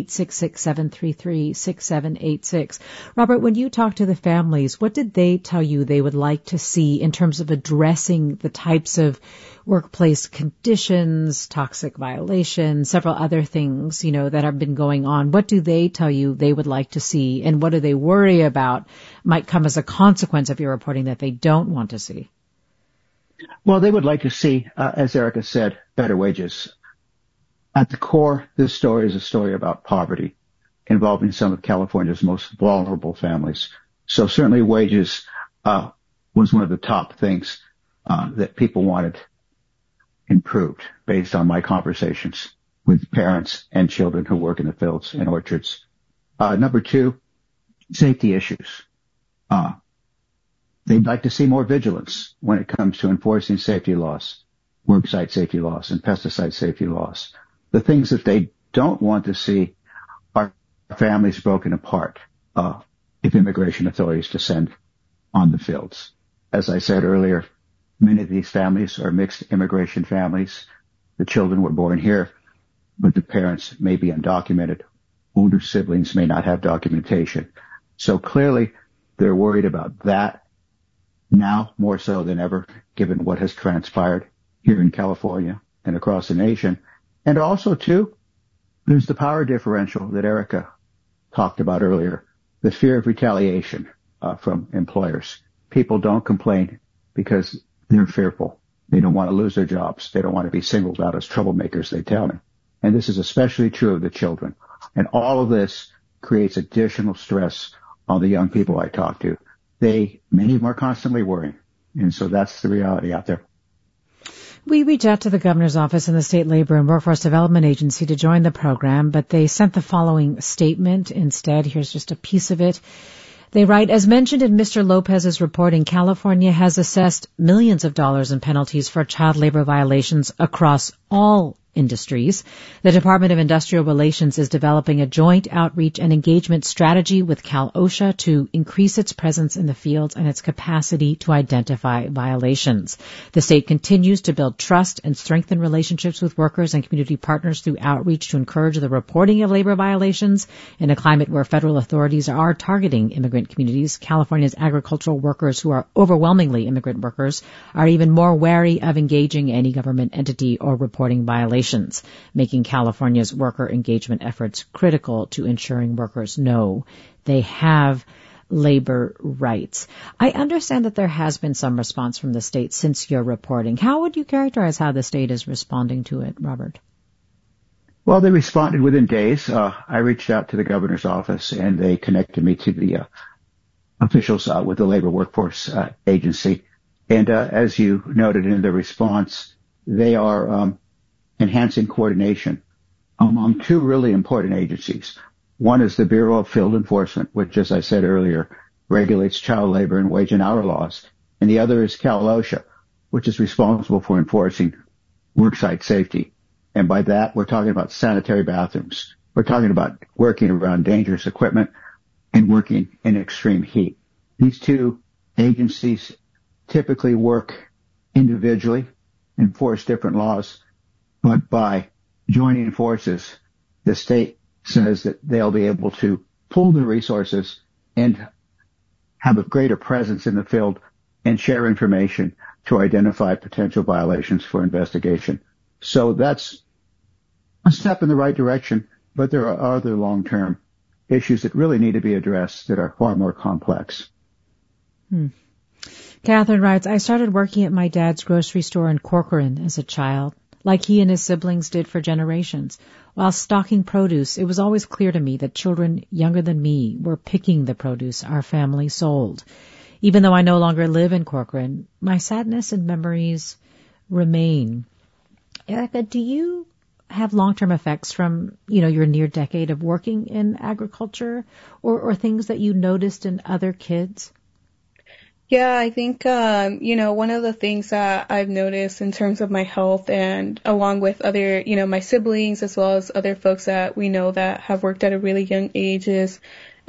866-733-6786. Robert, when you talk to the families, what did they tell you they would like to see in terms of addressing the types of workplace conditions, toxic violations, several other things, that have been going on? What do they tell you they would like to see, and what do they worry about might come as a consequence of your reporting that they don't want to see? Well, they would like to see, as Erica said, better wages. At the core, this story is a story about poverty involving some of California's most vulnerable families. So certainly wages was one of the top things that people wanted improved based on my conversations with parents and children who work in the fields and orchards. Number 2, safety issues. They'd like to see more vigilance when it comes to enforcing safety laws, worksite safety laws, and pesticide safety laws. The things that they don't want to see are families broken apart if immigration authorities descend on the fields. As I said earlier, many of these families are mixed immigration families. The children were born here, but the parents may be undocumented. Older siblings may not have documentation. So clearly, they're worried about that now more so than ever, given what has transpired here in California and across the nation. And also, too, there's the power differential that Erica talked about earlier, the fear of retaliation from employers. People don't complain because they're fearful. They don't want to lose their jobs. They don't want to be singled out as troublemakers, they tell me. And this is especially true of the children. And all of this creates additional stress on the young people I talk to. Many of them are constantly worrying. And so that's the reality out there. We reached out to the governor's office and the State Labor and Workforce Development Agency to join the program, but they sent the following statement instead. Here's just a piece of it. They write, as mentioned in Mr. Lopez's reporting, California has assessed millions of dollars in penalties for child labor violations across all industries. The Department of Industrial Relations is developing a joint outreach and engagement strategy with Cal OSHA to increase its presence in the fields and its capacity to identify violations. The state continues to build trust and strengthen relationships with workers and community partners through outreach to encourage the reporting of labor violations. In a climate where federal authorities are targeting immigrant communities, California's agricultural workers, who are overwhelmingly immigrant workers, are even more wary of engaging any government entity or reporting violations, making California's worker engagement efforts critical to ensuring workers know they have labor rights. I understand that there has been some response from the state since your reporting. How would you characterize how the state is responding to it, Robert? Well, they responded within days. I reached out to the governor's office, and they connected me to the officials with the Labor Workforce Agency. And as you noted in the response, they are enhancing coordination among 2 really important agencies. One is the Bureau of Field Enforcement, which, as I said earlier, regulates child labor and wage and hour laws. And the other is Cal OSHA, which is responsible for enforcing worksite safety. And by that, we're talking about sanitary bathrooms. We're talking about working around dangerous equipment and working in extreme heat. These two agencies typically work individually, enforce different laws, but by joining forces, the state says that they'll be able to pool their resources and have a greater presence in the field and share information to identify potential violations for investigation. So that's a step in the right direction, but there are other long-term issues that really need to be addressed that are far more complex. Catherine writes, I started working at my dad's grocery store in Corcoran as a child, like he and his siblings did for generations. While stocking produce, it was always clear to me that children younger than me were picking the produce our family sold. Even though I no longer live in Corcoran, my sadness and memories remain. Erica, do you have long-term effects from, your near decade of working in agriculture or things that you noticed in other kids? Yeah, I think, one of the things that I've noticed in terms of my health and along with other, my siblings as well as other folks that we know that have worked at a really young age is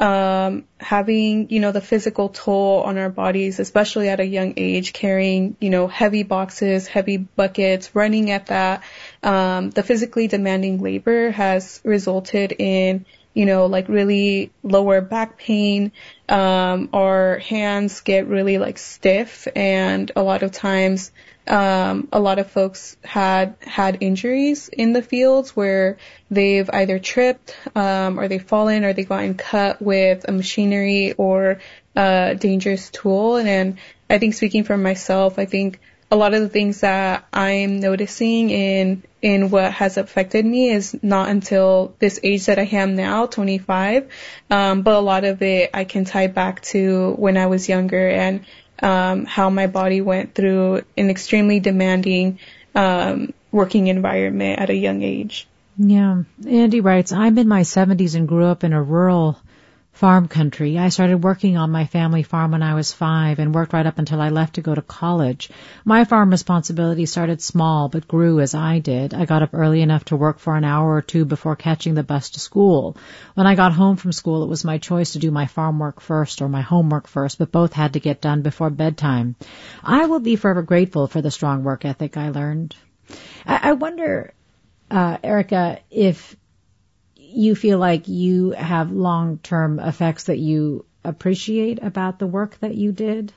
having, the physical toll on our bodies, especially at a young age, carrying, heavy boxes, heavy buckets, running at that. The physically demanding labor has resulted in, really lower back pain. Our hands get really stiff, and a lot of times, a lot of folks had injuries in the fields where they've either tripped, or they've fallen, or they've gotten cut with a machinery or a dangerous tool. And I think speaking for myself, I think a lot of the things that I'm noticing in what has affected me is not until this age that I am now, 25. But a lot of it I can tie back to when I was younger and how my body went through an extremely demanding working environment at a young age. Yeah. Andy writes, I'm in my 70s and grew up in a rural farm country. I started working on my family farm when I was 5 and worked right up until I left to go to college. My farm responsibility started small but grew as I did. I got up early enough to work for an hour or two before catching the bus to school. When I got home from school, it was my choice to do my farm work first or my homework first, but both had to get done before bedtime. I will be forever grateful for the strong work ethic I learned. I wonder, Erica, if you feel like you have long-term effects that you appreciate about the work that you did?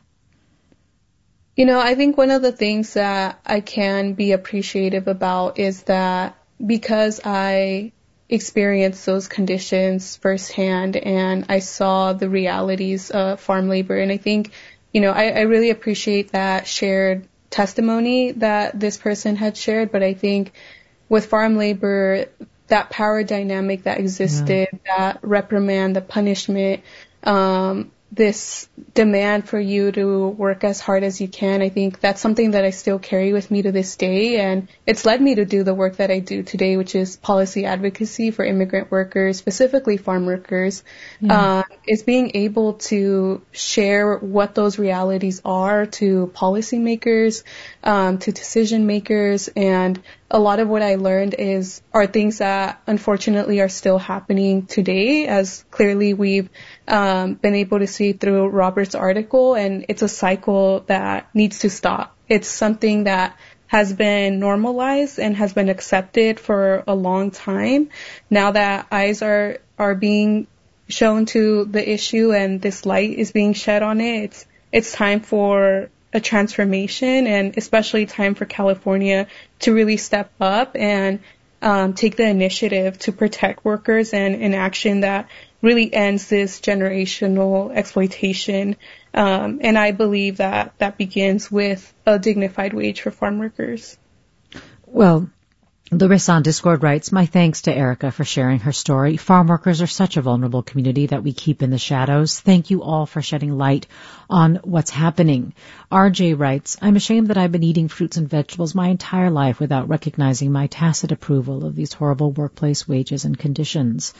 I think one of the things that I can be appreciative about is that because I experienced those conditions firsthand and I saw the realities of farm labor, and I think, I really appreciate that shared testimony that this person had shared, but I think with farm labor, that power dynamic that existed, that reprimand, the punishment, this demand for you to work as hard as you can, I think that's something that I still carry with me to this day. And it's led me to do the work that I do today, which is policy advocacy for immigrant workers, specifically farm workers. Is being able to share what those realities are to policymakers, to decision makers. And a lot of what I learned are things that unfortunately are still happening today, as clearly we've been able to see through Robert's article, and it's a cycle that needs to stop. It's something that has been normalized and has been accepted for a long time. Now that eyes are being shown to the issue and this light is being shed on it, it's time for a transformation, and especially time for California to really step up and take the initiative to protect workers and an action that really ends this generational exploitation. And I believe that begins with a dignified wage for farm workers. Well, Larissa on Discord writes, my thanks to Erica for sharing her story. Farm workers are such a vulnerable community that we keep in the shadows. Thank you all for shedding light on what's happening. RJ writes, I'm ashamed that I've been eating fruits and vegetables my entire life without recognizing my tacit approval of these horrible workplace wages and conditions.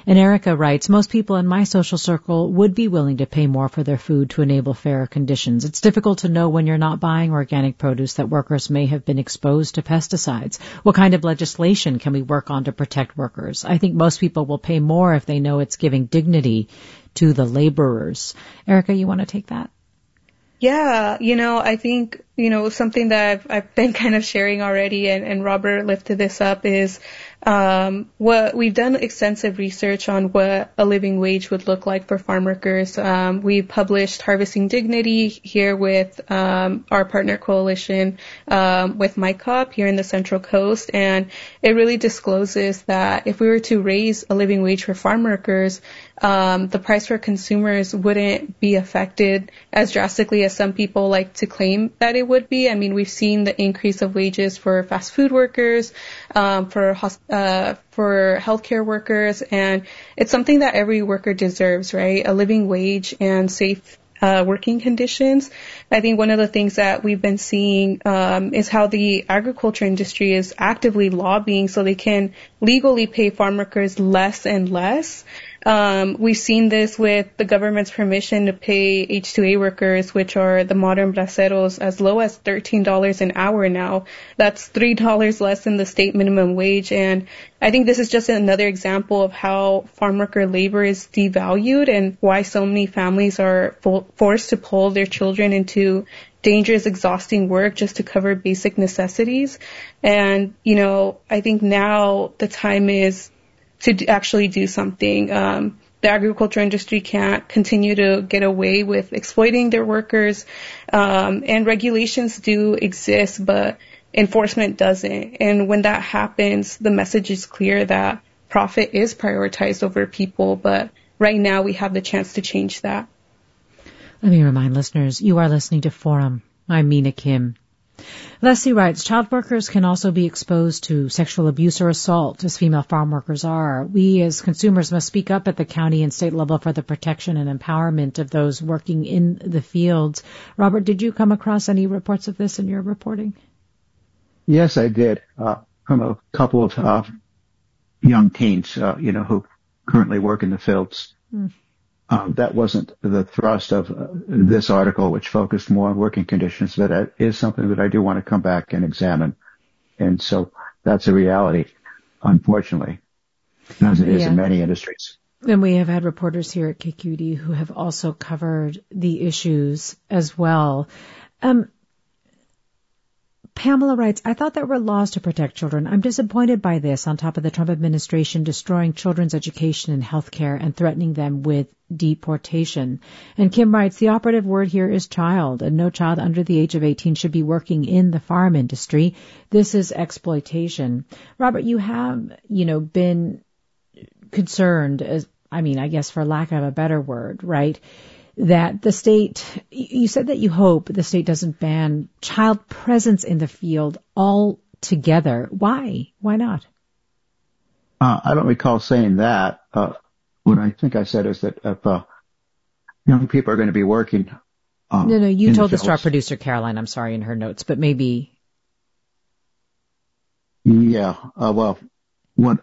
And Erica writes, most people in my social circle would be willing to pay more for their food to enable fairer conditions. It's difficult to know when you're not buying organic produce that workers may have been exposed to pesticides. What kind of legislation can we work on to protect workers? I think most people will pay more if they know it's giving dignity to the laborers. Erica, you want to take that? Yeah, I think, something that I've been kind of sharing already, and Robert lifted this up, is what we've done extensive research on what a living wage would look like for farm workers. We published Harvesting Dignity here with our partner coalition with MyCop here in the Central Coast, and it really discloses that if we were to raise a living wage for farm workers, the price for consumers wouldn't be affected as drastically as some people like to claim that it would be. I mean, we've seen the increase of wages for fast food workers, for healthcare workers, and it's something that every worker deserves, right? A living wage and safe working conditions. I think one of the things that we've been seeing is how the agriculture industry is actively lobbying so they can legally pay farm workers less and less. We've seen this with the government's permission to pay H-2A workers, which are the modern braceros, as low as $13 an hour now. That's $3 less than the state minimum wage. And I think this is just another example of how farm worker labor is devalued and why so many families are forced to pull their children into dangerous, exhausting work just to cover basic necessities. And, I think now the time is to actually do something. The agriculture industry can't continue to get away with exploiting their workers, and regulations do exist, but enforcement doesn't. And when that happens, the message is clear that profit is prioritized over people, but right now we have the chance to change that. Let me remind listeners, you are listening to Forum. I'm Mina Kim. Leslie writes, child workers can also be exposed to sexual abuse or assault, as female farm workers are. We as consumers must speak up at the county and state level for the protection and empowerment of those working in the fields. Robert, did you come across any reports of this in your reporting? Yes, I did, from a couple of young teens, who currently work in the fields. That wasn't the thrust of this article, which focused more on working conditions, but that is something that I do want to come back and examine. And so that's a reality, unfortunately, as it is in many industries. And we have had reporters here at KQED who have also covered the issues as well. Pamela writes, I thought there were laws to protect children. I'm disappointed by this on top of the Trump administration destroying children's education and health care and threatening them with deportation. And Kim writes, the operative word here is child, and no child under the age of 18 should be working in the farm industry. This is exploitation. Robert, you have, been concerned, I guess for lack of a better word, right? That the state, you said that you hope the state doesn't ban child presence in the field altogether. Why? Why not? I don't recall saying that. What I think I said is that if young people are going to be working. No, you told this to our producer, Caroline, I'm sorry, in her notes, but maybe. Yeah, well, what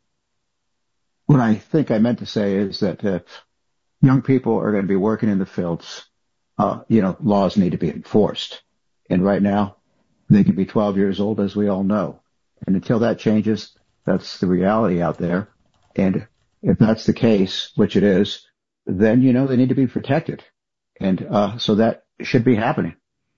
I think I meant to say is that if young people are going to be working in the fields, laws need to be enforced. And right now, they can be 12 years old, as we all know. And until that changes, that's the reality out there. And if that's the case, which it is, then, they need to be protected. And so that should be happening.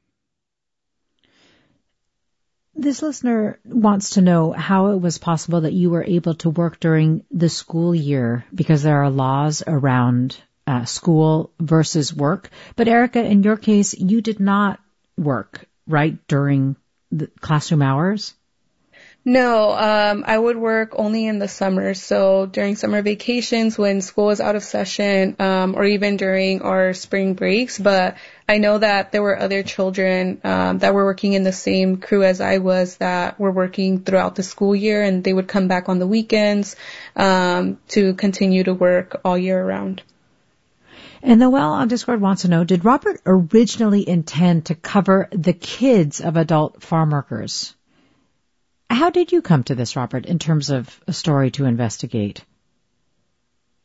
This listener wants to know how it was possible that you were able to work during the school year, because there are laws around school versus work. But Erica, in your case, you did not work, right, during the classroom hours? No, I would work only in the summer. So during summer vacations when school was out of session, or even during our spring breaks. But I know that there were other children that were working in the same crew as I was that were working throughout the school year, and they would come back on the weekends to continue to work all year round. And Noelle on Discord wants to know, did Robert originally intend to cover the kids of adult farm workers? How did you come to this, Robert, in terms of a story to investigate?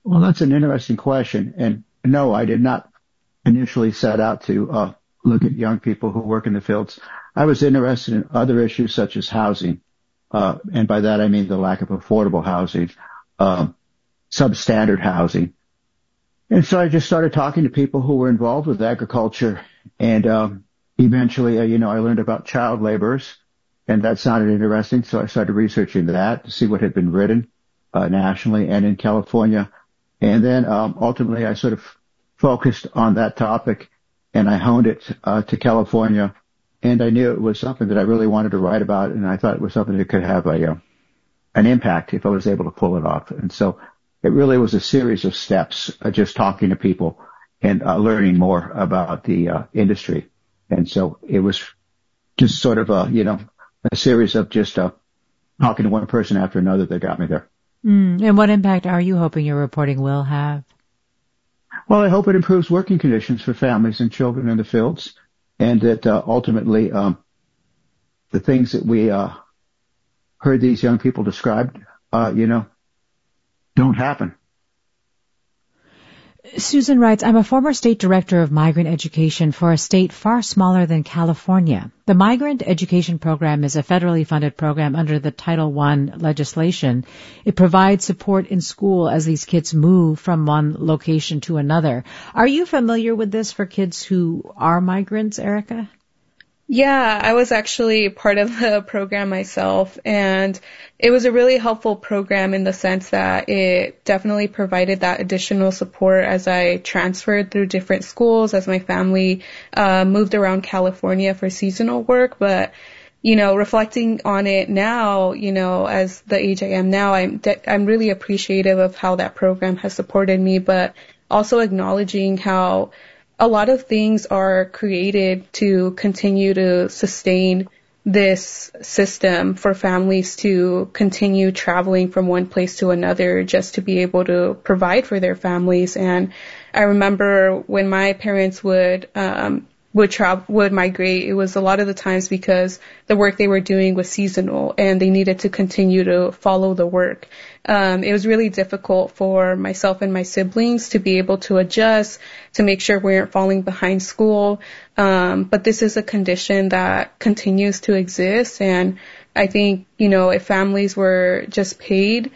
Well, that's an interesting question. And no, I did not initially set out to look at young people who work in the fields. I was interested in other issues such as housing. And by that I mean the lack of affordable housing, substandard housing. And so I just started talking to people who were involved with agriculture. And eventually, I learned about child laborers. And that sounded interesting. So I started researching that to see what had been written nationally and in California. And then ultimately I sort of focused on that topic and I honed it to California. And I knew it was something that I really wanted to write about. And I thought it was something that could have an impact if I was able to pull it off. And so it really was a series of steps, just talking to people and learning more about the industry. And so it was just sort of a series of just talking to one person after another that got me there. And what impact are you hoping your reporting will have? Well, I hope it improves working conditions for families and children in the fields, and that ultimately the things that we heard these young people describe, don't happen. Susan writes, I'm a former state director of migrant education for a state far smaller than California. The migrant education program is a federally funded program under the Title I legislation. It provides support in school as these kids move from one location to another. Are you familiar with this for kids who are migrants, Erica? Yeah, I was actually part of the program myself, and it was a really helpful program in the sense that it definitely provided that additional support as I transferred through different schools, as my family moved around California for seasonal work. But, reflecting on it now, as the age I am now, I'm really appreciative of how that program has supported me, but also acknowledging how a lot of things are created to continue to sustain this system for families to continue traveling from one place to another just to be able to provide for their families. And I remember when my parents would migrate, it was a lot of the times because the work they were doing was seasonal and they needed to continue to follow the work. It was really difficult for myself and my siblings to be able to adjust, to make sure we weren't falling behind school. But this is a condition that continues to exist. And I think, if families were just paid,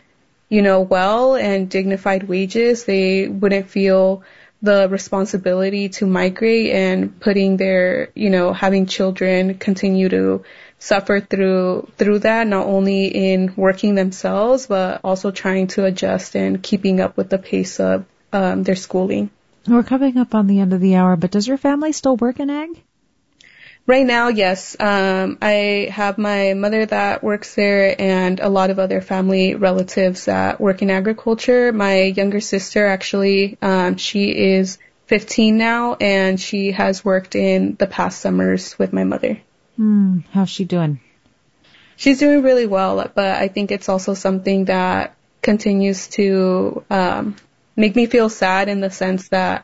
well and dignified wages, they wouldn't feel the responsibility to migrate and putting their, having children continue to suffer through that, not only in working themselves, but also trying to adjust and keeping up with the pace of their schooling. We're coming up on the end of the hour, but does your family still work in ag? Right now, yes. I have my mother that works there and a lot of other family relatives that work in agriculture. My younger sister, actually, she is 15 now, and she has worked in the past summers with my mother. How's she doing? She's doing really well, but I think it's also something that continues to make me feel sad in the sense that,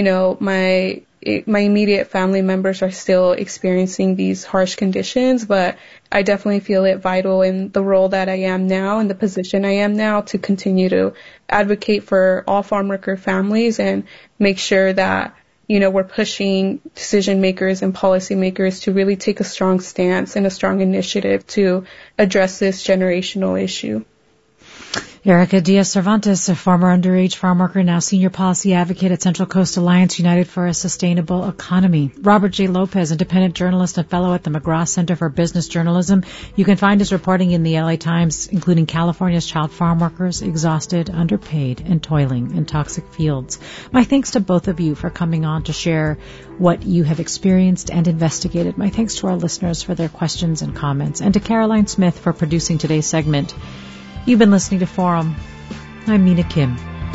my immediate family members are still experiencing these harsh conditions, but I definitely feel it vital in the role that I am now, in the position I am now, to continue to advocate for all farm worker families and make sure that, we're pushing decision makers and policy makers to really take a strong stance and a strong initiative to address this generational issue. Erica Diaz-Cervantes, a former underage farm worker, now senior policy advocate at Central Coast Alliance United for a Sustainable Economy. Robert J. Lopez, independent journalist and fellow at the McGraw Center for Business Journalism. You can find his reporting in the LA Times, including California's child farm workers, exhausted, underpaid, and toiling in toxic fields. My thanks to both of you for coming on to share what you have experienced and investigated. My thanks to our listeners for their questions and comments, and to Caroline Smith for producing today's segment. You've been listening to Forum. I'm Mina Kim.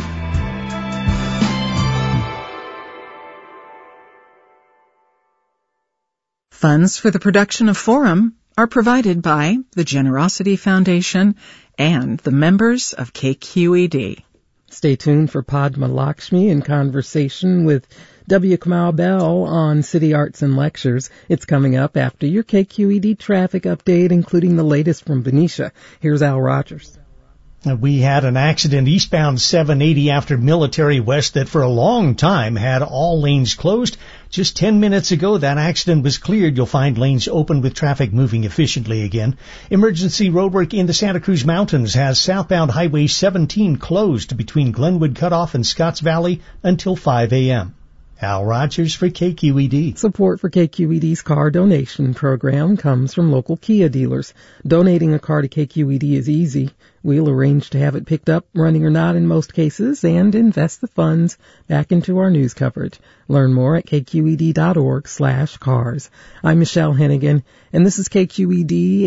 Funds for the production of Forum are provided by the Generosity Foundation and the members of KQED. Stay tuned for Padma Lakshmi in conversation with W. Kamau Bell on City Arts and Lectures. It's coming up after your KQED traffic update, including the latest from Benicia. Here's Al Rogers. We had an accident eastbound 780 after Military West that for a long time had all lanes closed. Just 10 minutes ago, that accident was cleared. You'll find lanes open with traffic moving efficiently again. Emergency roadwork in the Santa Cruz Mountains has southbound Highway 17 closed between Glenwood Cutoff and Scotts Valley until 5 a.m. Al Rogers for KQED. Support for KQED's car donation program comes from local Kia dealers. Donating a car to KQED is easy. We'll arrange to have it picked up, running or not in most cases, and invest the funds back into our news coverage. Learn more at kqed.org/cars. I'm Michelle Hennigan, and this is KQED